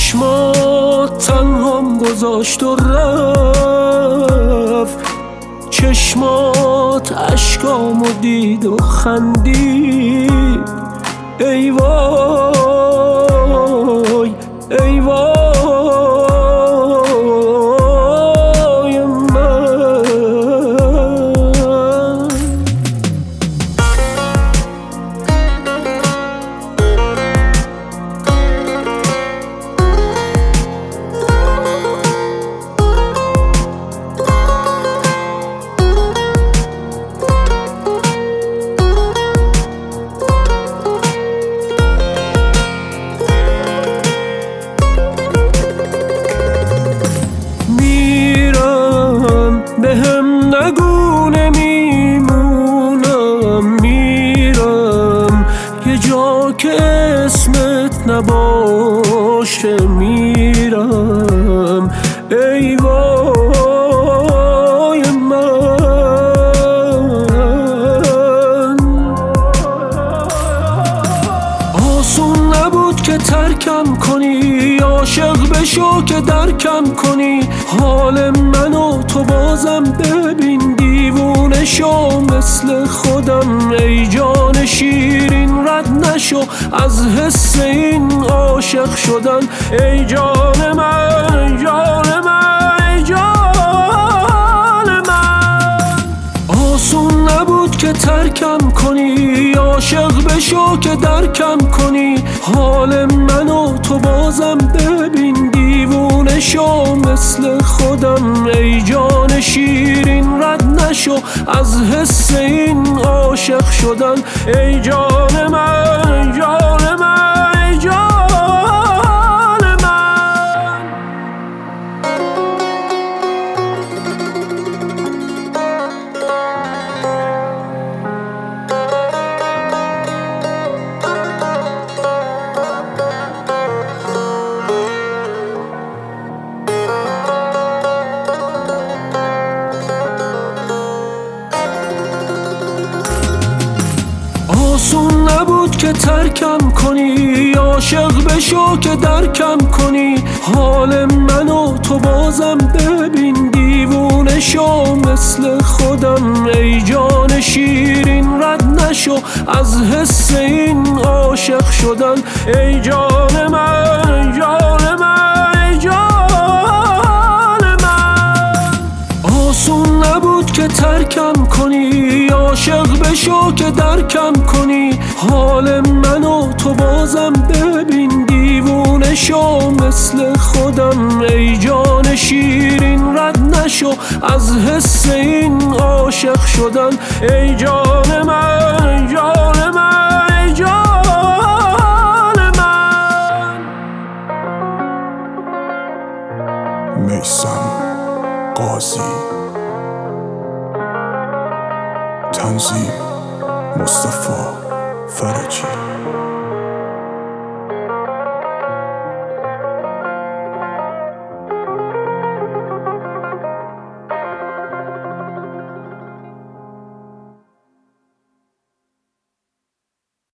چشمات تنهام گذاشت و رفت، چشمات اشکامو دید و خندید. ای وای ای وای بهم نگو نمیمونم، میرم یه جا که اسمت نباشه، میرم ای وای من. آسون نبود که ترکم کنی، عاشق بشو که درکم کنی. حال منو تو بازم ببین، دیوونه شو مثل خودم. ای جان شیرین رد نشو از حس این عاشق شدن. ای جان من ای جان من ای جان من. آسون نبود که ترکم کنی، عاشق بشو که درکم کنی. حال منو تو بازم ببین، دیوونه شو مثل خودم. ای جان شیرین رد نشو از حس این عاشق شدن. ای جان من ای جان من ای جان من. آسون نبود که ترکم کنی، عاشق بشو که درکم کنی. حال منو تو بازم ببین، دیوونه شو مثل خودم. ای جان شیرین رد نشو از حس این عاشق شدن. ای جان من ای جان من ای جان من. آسون نبود که ترکم کنی، عاشق بشو که درکم کنی. حال منو تو بازم ببین، دیوونه شو مثل خودم. ای جان شیرین رد نشو از حس این عاشق شدن. ای جان من ای جان من ای جان من. میثم قاضی، تنظیم مصطفی فرجی.